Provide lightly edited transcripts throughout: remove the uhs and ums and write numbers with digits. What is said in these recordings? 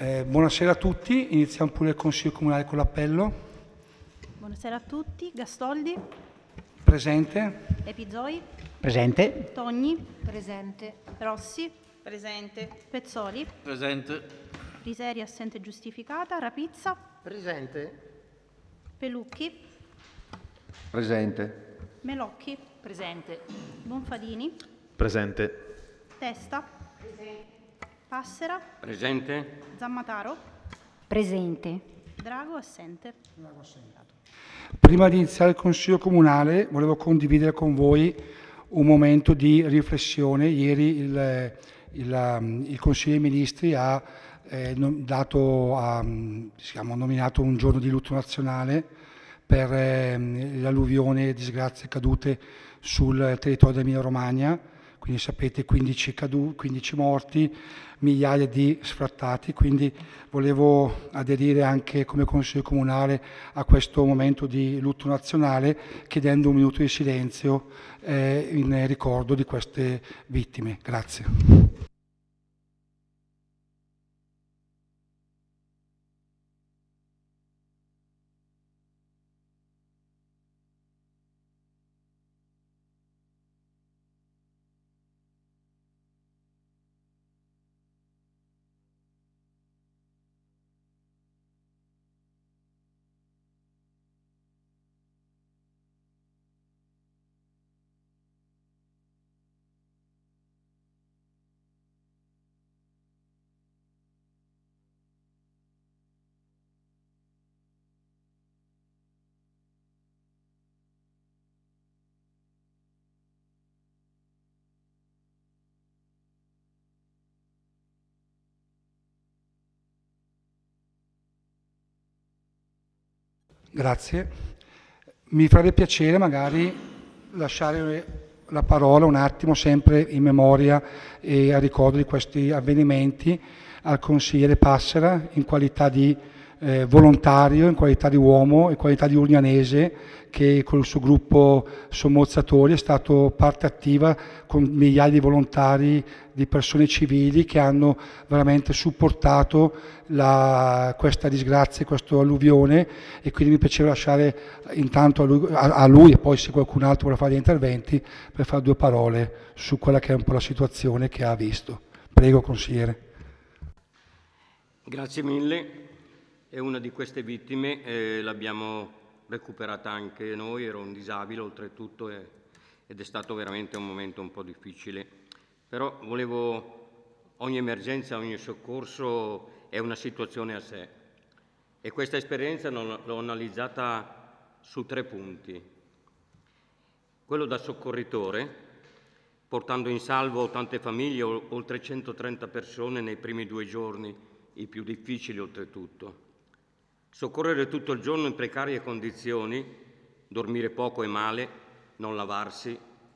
Buonasera a tutti, iniziamo pure il Consiglio Comunale con l'appello. Buonasera a tutti. Gastoldi. Presente. Epizoi. Presente. Togni. Presente. Rossi. Presente. Pezzoli. Presente. Riseri assente giustificata. Rapizza. Presente. Pelucchi. Presente. Melocchi. Presente. Bonfadini. Presente. Testa. Presente. Passera. Presente. Zammataro. Presente. Drago assente. Prima di iniziare il Consiglio Comunale volevo condividere con voi un momento di riflessione. Ieri il Consiglio dei Ministri ha nominato un giorno di lutto nazionale per le alluvioni e disgrazie cadute sul territorio dell'Emilia Romagna, quindi sapete 15 morti, migliaia di sfrattati, quindi volevo aderire anche come Consiglio Comunale a questo momento di lutto nazionale chiedendo un minuto di silenzio in ricordo di queste vittime. Grazie. Grazie. Mi farebbe piacere magari lasciare la parola un attimo, sempre in memoria e a ricordo di questi avvenimenti, al consigliere Passera in qualità di volontario, in qualità di uomo, in qualità di urnianese che con il suo gruppo Sommozzatori è stato parte attiva con migliaia di volontari, di persone civili che hanno veramente supportato questa disgrazia, questa alluvione, e quindi mi piaceva lasciare intanto a lui e poi se qualcun altro vuole fare degli interventi per fare due parole su quella che è un po' la situazione che ha visto. Prego, consigliere. Grazie mille. E una di queste vittime l'abbiamo recuperata anche noi, ero un disabile oltretutto ed è stato veramente un momento un po' difficile. Però ogni emergenza, ogni soccorso è una situazione a sé e questa esperienza l'ho analizzata su 3 punti. Quello da soccorritore, portando in salvo tante famiglie, oltre 130 persone nei primi 2 giorni, i più difficili oltretutto. Soccorrere tutto il giorno in precarie condizioni, dormire poco e male, non lavarsi,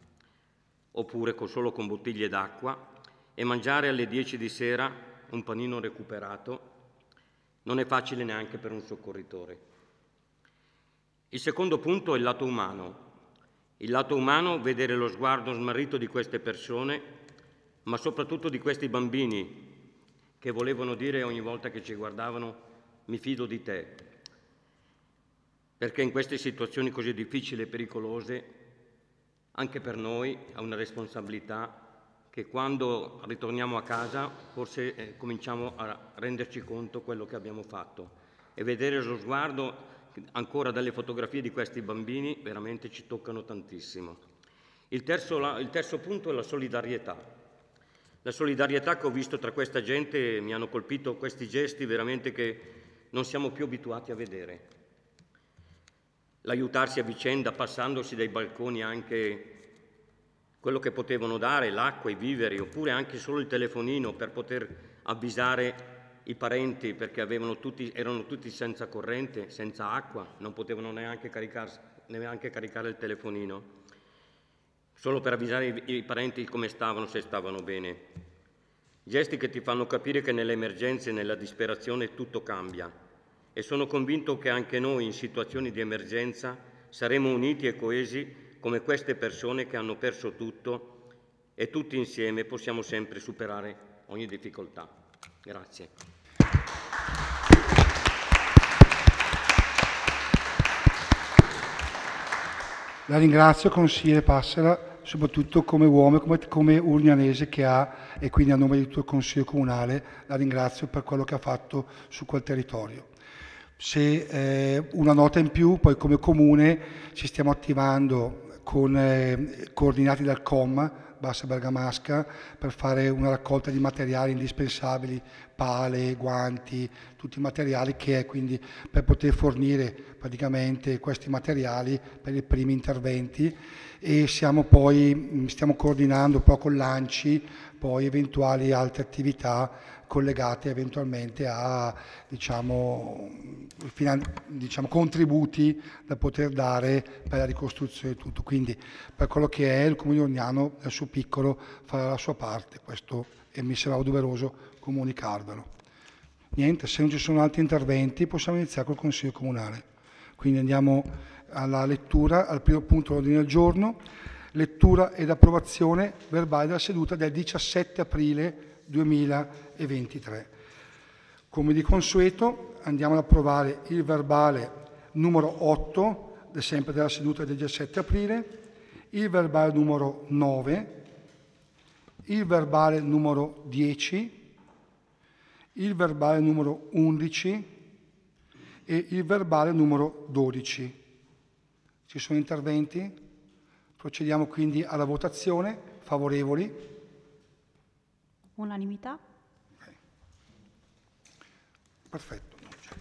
oppure solo con bottiglie d'acqua, e mangiare alle 10 di sera un panino recuperato, non è facile neanche per un soccorritore. Il secondo punto è il lato umano. Il lato umano, vedere lo sguardo smarrito di queste persone, ma soprattutto di questi bambini che volevano dire ogni volta che ci guardavano: mi fido di te, perché in queste situazioni così difficili e pericolose anche per noi è una responsabilità che quando ritorniamo a casa forse cominciamo a renderci conto di quello che abbiamo fatto, e vedere lo sguardo ancora dalle fotografie di questi bambini veramente ci toccano tantissimo. Il terzo punto è la solidarietà. La solidarietà che ho visto tra questa gente, mi hanno colpito questi gesti veramente che non siamo più abituati a vedere. L'aiutarsi a vicenda, passandosi dai balconi anche quello che potevano dare, l'acqua, i viveri, oppure anche solo il telefonino per poter avvisare i parenti, perché erano tutti senza corrente, senza acqua, non potevano neanche caricare il telefonino, solo per avvisare i parenti come stavano, se stavano bene. Gesti che ti fanno capire che nelle emergenze e nella disperazione tutto cambia, e sono convinto che anche noi in situazioni di emergenza saremo uniti e coesi come queste persone che hanno perso tutto, e tutti insieme possiamo sempre superare ogni difficoltà. Grazie. La ringrazio, consigliere Passera, soprattutto come uomo, come urgnanese che ha, e quindi a nome di tutto il Consiglio Comunale, la ringrazio per quello che ha fatto su quel territorio. Se una nota in più, poi come Comune ci stiamo attivando coordinati dal COM Bassa Bergamasca per fare una raccolta di materiali indispensabili, pale, guanti, tutti i materiali che è quindi per poter fornire praticamente questi materiali per i primi interventi, e stiamo coordinando però con l'ANCI poi eventuali altre attività collegate eventualmente a contributi da poter dare per la ricostruzione di tutto. Quindi per quello che è il Comune di Orgnano nel suo piccolo farà la sua parte, questo, e mi sembrava doveroso comunicarvelo. Niente, se non ci sono altri interventi possiamo iniziare col Consiglio Comunale. Quindi andiamo alla lettura, al primo punto dell'ordine del giorno, lettura ed approvazione verbale della seduta del 17 aprile 2023. Come di consueto andiamo ad approvare il verbale numero 8, sempre della seduta del 17 aprile, il verbale numero 9, il verbale numero 10, il verbale numero 11 e il verbale numero 12. Ci sono interventi? Procediamo quindi alla votazione. Favorevoli? Unanimità. Okay. Perfetto.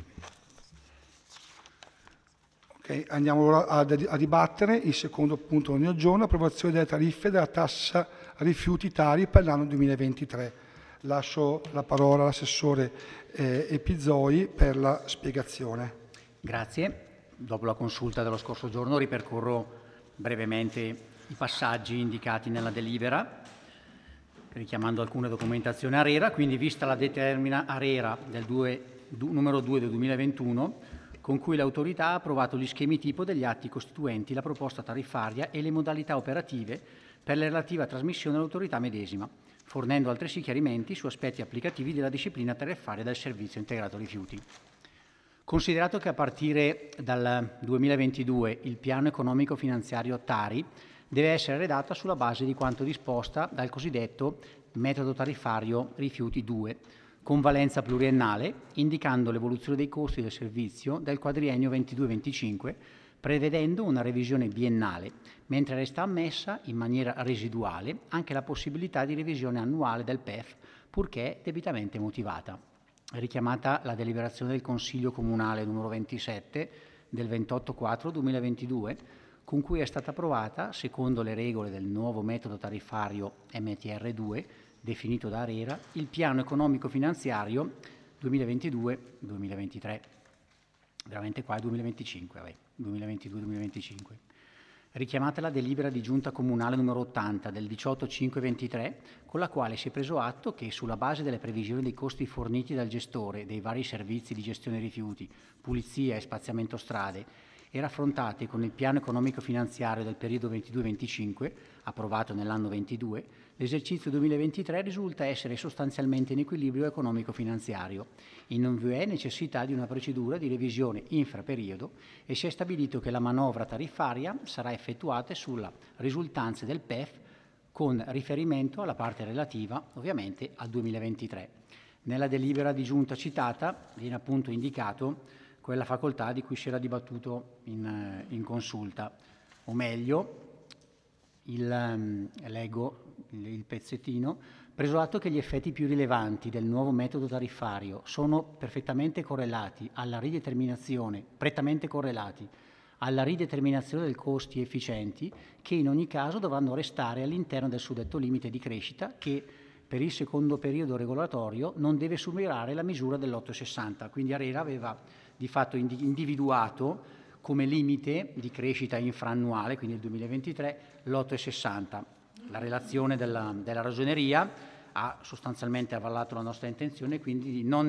Ok, andiamo ora a dibattere il secondo punto del giorno, approvazione delle tariffe della tassa rifiuti tari per l'anno 2023. Lascio la parola all'assessore Epizzoi per la spiegazione. Grazie. Dopo la consulta dello scorso giorno ripercorro brevemente i passaggi indicati nella delibera, richiamando alcune documentazioni ARERA. Quindi, vista la determina ARERA numero 2 del 2021, con cui l'autorità ha approvato gli schemi tipo degli atti costituenti la proposta tariffaria e le modalità operative per la relativa trasmissione all'autorità medesima, fornendo altresì chiarimenti su aspetti applicativi della disciplina tariffaria del servizio integrato rifiuti. Considerato che a partire dal 2022 il piano economico finanziario TARI deve essere redatto sulla base di quanto disposta dal cosiddetto metodo tariffario rifiuti 2, con valenza pluriennale, indicando l'evoluzione dei costi del servizio del quadriennio 22-25, prevedendo una revisione biennale, mentre resta ammessa in maniera residuale anche la possibilità di revisione annuale del PEF, purché debitamente motivata. Richiamata la deliberazione del Consiglio Comunale numero 27 del 28/4/2022, con cui è stata approvata, secondo le regole del nuovo metodo tariffario MTR2, definito da ARERA, il piano economico finanziario 2022-2023. Veramente qua è 2025, 2022-2025. Richiamata la delibera di Giunta Comunale numero 80 del 18/5/23, con la quale si è preso atto che, sulla base delle previsioni dei costi forniti dal gestore dei vari servizi di gestione rifiuti, pulizia e spaziamento strade, e raffrontate con il piano economico finanziario del periodo 22-25, approvato nell'anno 22, l'esercizio 2023 risulta essere sostanzialmente in equilibrio economico-finanziario e non vi è necessità di una procedura di revisione infraperiodo, e si è stabilito che la manovra tariffaria sarà effettuata sulla risultanze del PEF con riferimento alla parte relativa, ovviamente, al 2023. Nella delibera di giunta citata viene appunto indicato quella facoltà di cui si era dibattuto in consulta, o meglio, leggo il pezzettino: preso atto che gli effetti più rilevanti del nuovo metodo tariffario sono prettamente correlati alla rideterminazione del costi efficienti, che in ogni caso dovranno restare all'interno del suddetto limite di crescita, che per il secondo periodo regolatorio non deve superare la misura dell'8,60. Quindi ARERA aveva di fatto individuato come limite di crescita infraannuale, quindi nel 2023, l'8,60. La relazione della Ragioneria ha sostanzialmente avallato la nostra intenzione, quindi non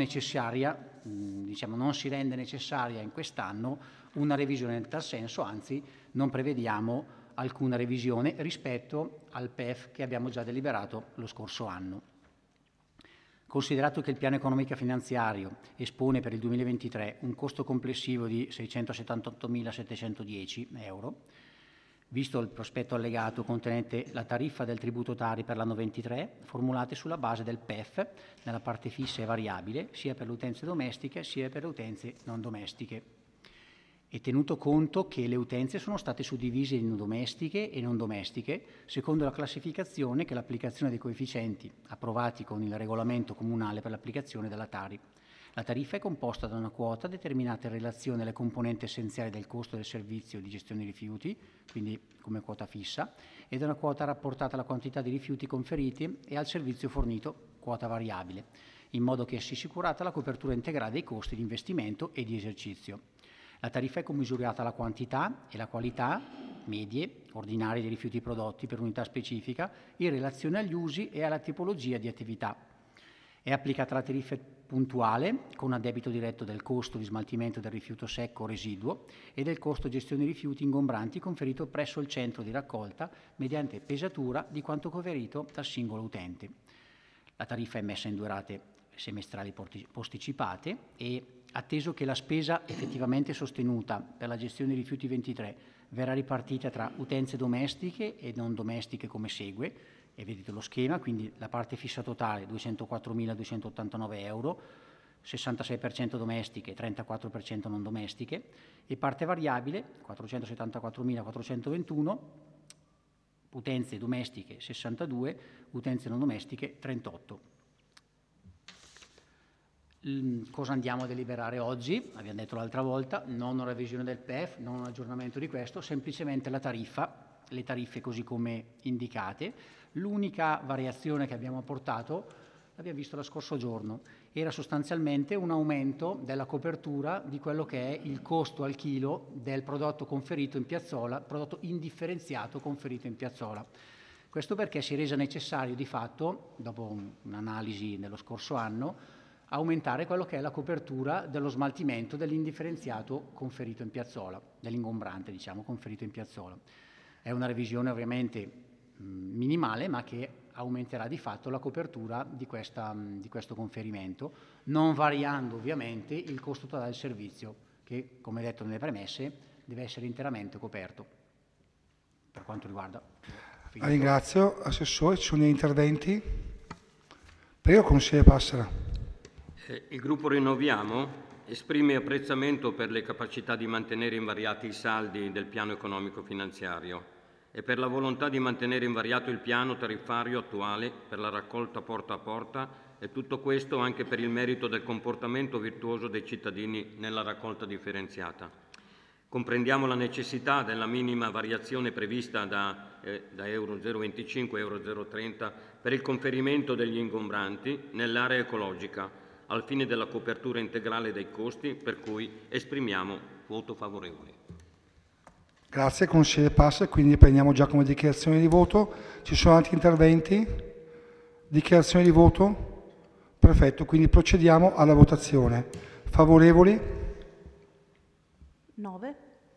si rende necessaria in quest'anno una revisione in tal senso, anzi non prevediamo alcuna revisione rispetto al PEF che abbiamo già deliberato lo scorso anno. Considerato che il piano economico finanziario espone per il 2023 un costo complessivo di 678.710 euro, visto il prospetto allegato contenente la tariffa del tributo Tari per l'anno 23, formulate sulla base del PEF, nella parte fissa e variabile, sia per le utenze domestiche sia per le utenze non domestiche. E tenuto conto che le utenze sono state suddivise in domestiche e non domestiche, secondo la classificazione che l'applicazione dei coefficienti approvati con il regolamento comunale per l'applicazione della Tari. La tariffa è composta da una quota determinata in relazione alle componenti essenziali del costo del servizio di gestione dei rifiuti, quindi come quota fissa, e da una quota rapportata alla quantità di rifiuti conferiti e al servizio fornito, quota variabile, in modo che sia assicurata la copertura integrale dei costi di investimento e di esercizio. La tariffa è commisurata alla quantità e la qualità medie, ordinarie dei rifiuti prodotti per unità specifica, in relazione agli usi e alla tipologia di attività. È applicata la tariffa puntuale con addebito diretto del costo di smaltimento del rifiuto secco o residuo e del costo gestione rifiuti ingombranti conferito presso il centro di raccolta mediante pesatura di quanto conferito dal singolo utente. La tariffa è messa in 2 rate semestrali posticipate e, atteso che la spesa effettivamente sostenuta per la gestione dei rifiuti 23 verrà ripartita tra utenze domestiche e non domestiche come segue, e vedete lo schema, quindi la parte fissa totale 204.289 euro, 66% domestiche, 34% non domestiche, e parte variabile 474.421, utenze domestiche 62, utenze non domestiche 38. Cosa andiamo a deliberare oggi? Abbiamo detto l'altra volta, non una revisione del PEF, non un aggiornamento di questo, semplicemente la tariffa, le tariffe così come indicate. L'unica variazione che abbiamo apportato, l'abbiamo visto lo scorso giorno, era sostanzialmente un aumento della copertura di quello che è il costo al chilo del prodotto conferito in piazzola, prodotto indifferenziato conferito in piazzola. Questo perché si è reso necessario di fatto, dopo un'analisi nello scorso anno, aumentare quello che è la copertura dello smaltimento dell'indifferenziato conferito in piazzola, dell'ingombrante, diciamo, conferito in piazzola. È una revisione ovviamente minimale, ma che aumenterà di fatto la copertura di questo conferimento, non variando ovviamente il costo totale del servizio, che, come detto nelle premesse, deve essere interamente coperto. Per quanto riguarda... Ringrazio, Assessore. Ci sono degli interventi? Prego, Consigliere Passera. Il gruppo Rinnoviamo esprime apprezzamento per le capacità di mantenere invariati i saldi del piano economico-finanziario e per la volontà di mantenere invariato il piano tariffario attuale per la raccolta porta a porta, e tutto questo anche per il merito del comportamento virtuoso dei cittadini nella raccolta differenziata. Comprendiamo la necessità della minima variazione prevista da euro 0,25 a euro 0,30 per il conferimento degli ingombranti nell'area ecologica, al fine della copertura integrale dei costi, per cui esprimiamo voto favorevole. Grazie, Consigliere Passera. Quindi prendiamo già come dichiarazione di voto. Ci sono altri interventi? Dichiarazione di voto? Perfetto, quindi procediamo alla votazione. Favorevoli? 9.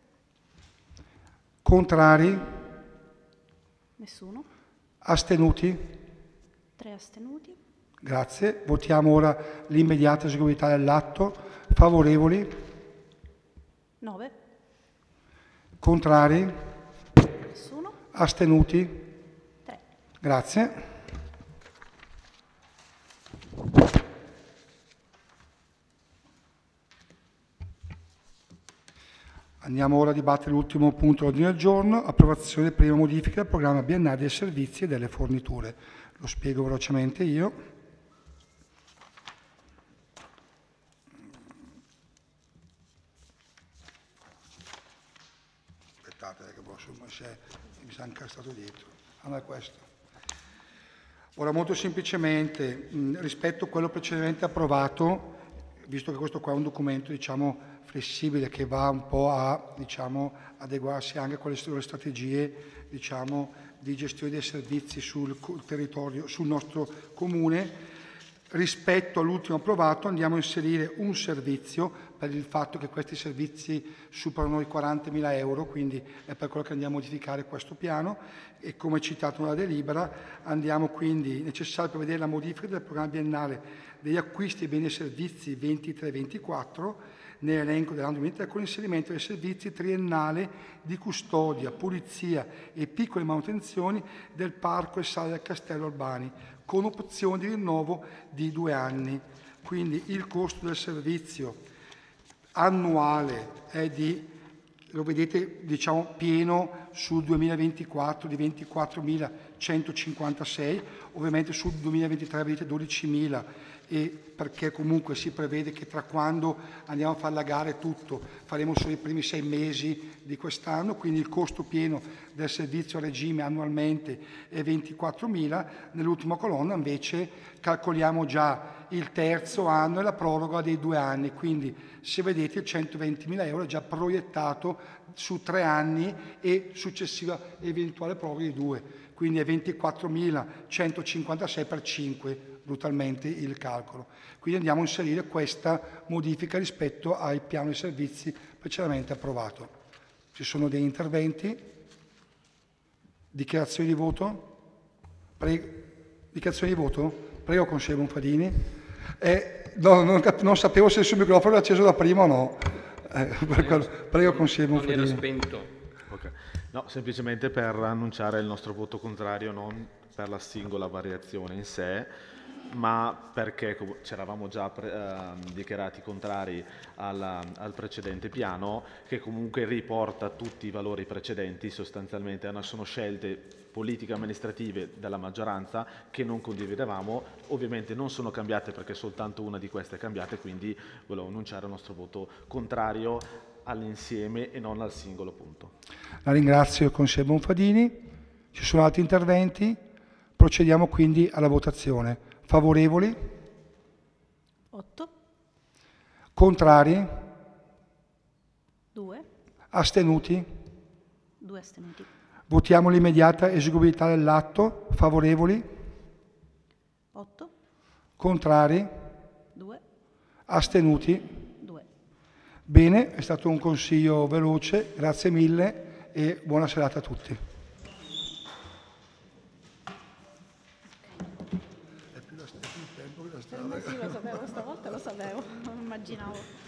Contrari? Nessuno. Astenuti? 3 astenuti. Grazie. Votiamo ora l'immediata eseguibilità dell'atto. Favorevoli? 9. Contrari? Nessuno. Astenuti? 3. Grazie. Andiamo ora a dibattere l'ultimo punto all'ordine del giorno, approvazione delle prime modifiche al programma biennale dei servizi e delle forniture. Lo spiego velocemente io. Aspettate che mi sa incastrato dietro. Allora è questo. Ora molto semplicemente, rispetto a quello precedentemente approvato, visto che questo qua è un documento flessibile che va un po' a adeguarsi anche a quelle sono le strategie di gestione dei servizi sul territorio, sul nostro comune, rispetto all'ultimo approvato andiamo a inserire un servizio per il fatto che questi servizi superano i 40.000 euro, quindi è per quello che andiamo a modificare questo piano, e come citato nella delibera andiamo quindi necessario per vedere la modifica del programma biennale degli acquisti di beni e servizi 23-24 nell'elenco dell'anno 2023 con l'inserimento dei servizi triennali di custodia, pulizia e piccole manutenzioni del parco e sale del Castello Albani, con opzione di rinnovo di 2 anni. Quindi il costo del servizio annuale è di, lo vedete diciamo pieno sul 2024 di 24.156, ovviamente sul 2023 vedete 12.000, e perché comunque si prevede che tra quando andiamo a fare la gara e tutto faremo solo i primi 6 mesi di quest'anno, quindi il costo pieno del servizio a regime annualmente è 24.000, nell'ultima colonna invece calcoliamo già il terzo anno e la proroga dei 2 anni, quindi se vedete il 120.000 euro è già proiettato su 3 anni e successiva eventuale proroga di 2, quindi è 24.156 per 5 brutalmente il calcolo. Quindi andiamo a inserire questa modifica rispetto al piano di servizi precedente approvato. Ci sono degli interventi? Dichiarazioni di voto? Dichiarazioni di voto? Prego, consigliere Bonfadini. Non sapevo se il suo microfono era acceso da prima o no. Prego, consigliere Bonfadini. Non era spento. Okay. No, semplicemente per annunciare il nostro voto contrario, non per la singola variazione in sé, ma perché ci eravamo già dichiarati contrari al precedente piano, che comunque riporta tutti i valori precedenti, sostanzialmente sono scelte politiche amministrative della maggioranza che non condividevamo, ovviamente non sono cambiate perché soltanto una di queste è cambiata, quindi volevo annunciare il nostro voto contrario all'insieme e non al singolo punto. La ringrazio, consigliere Bonfadini. Ci sono altri interventi? Procediamo quindi alla votazione. Favorevoli? 8, Contrari? 2, Astenuti? 2 astenuti. Votiamo l'immediata eseguibilità dell'atto. Favorevoli? 8, Contrari? 2, Astenuti? 2. Bene, è stato un consiglio veloce, grazie mille e buona serata a tutti. Sì, lo sapevo, stavolta lo sapevo, immaginavo.